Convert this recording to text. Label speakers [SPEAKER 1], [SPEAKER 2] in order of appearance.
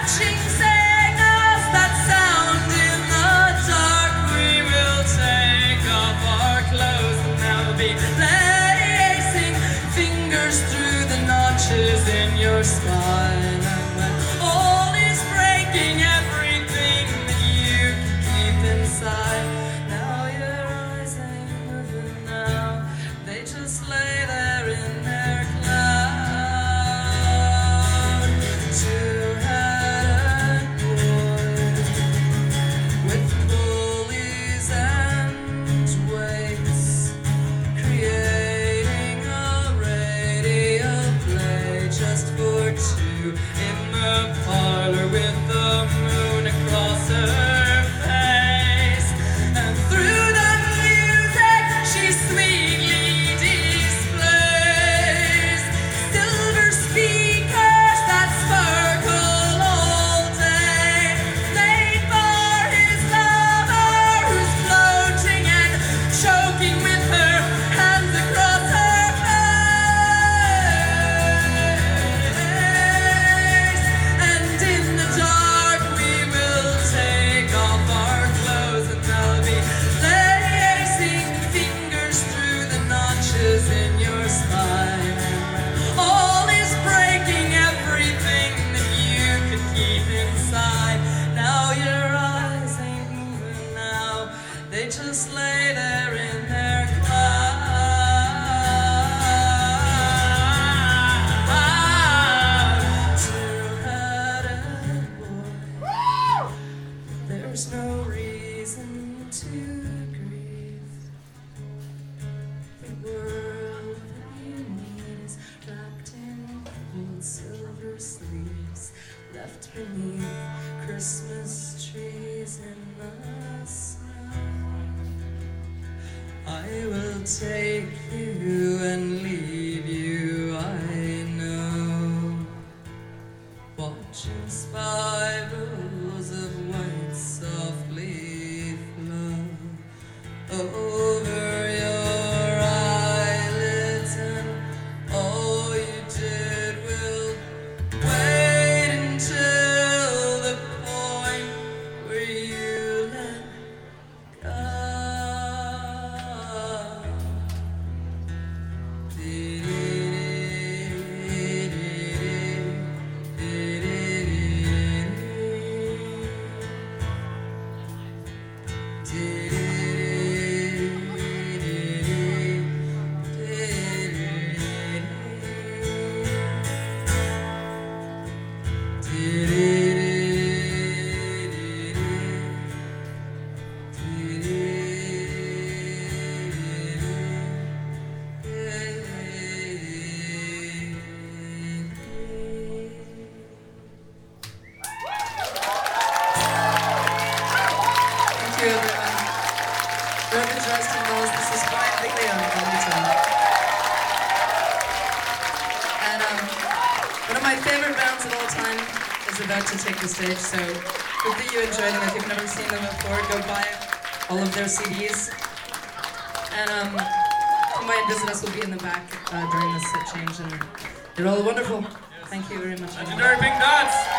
[SPEAKER 1] watching signals that sound in the dark. We will take off our clothes and now be lacing fingers through the notches in your spine. And when all is breaking, everything that you can keep inside. Now your eyes ain't moving now, they just lay there in their cloud. Two-headed boy with pulleys and weights, creating a radio play just for two in the parlor with the moon across her face. And through the music she sweetly displays silver speakers that sparkle all day, made for his lover who's floating and choking with her hands across her face. And in the dark we will take off our clothes and they'll be lacing fingers through the notches in your spine. All is breaking, everything that you could keep inside. Now your eyes ain't moving now, they just lay there in their cloud. Two-headed boy, there's no reason to grieve. The world that you need is wrapped in cold silver sleeves, left beneath Christmas trees in the snow. I will take you and leave you, I know, watching spirals of white softly flow over your eyelids, and all you did will wait until the point where you let go. Thank you, everyone. Reverend Justin Knowles, this is Brian Biglio on guitar. And one of my favorite bands of all time is about to take the stage, so hope that you enjoy them. If you've never seen them before, go buy all of their CDs. And come by and visit us, we'll be in the back during the set change, and they're all wonderful. Thank you very much.
[SPEAKER 2] Legendary Pink Dots.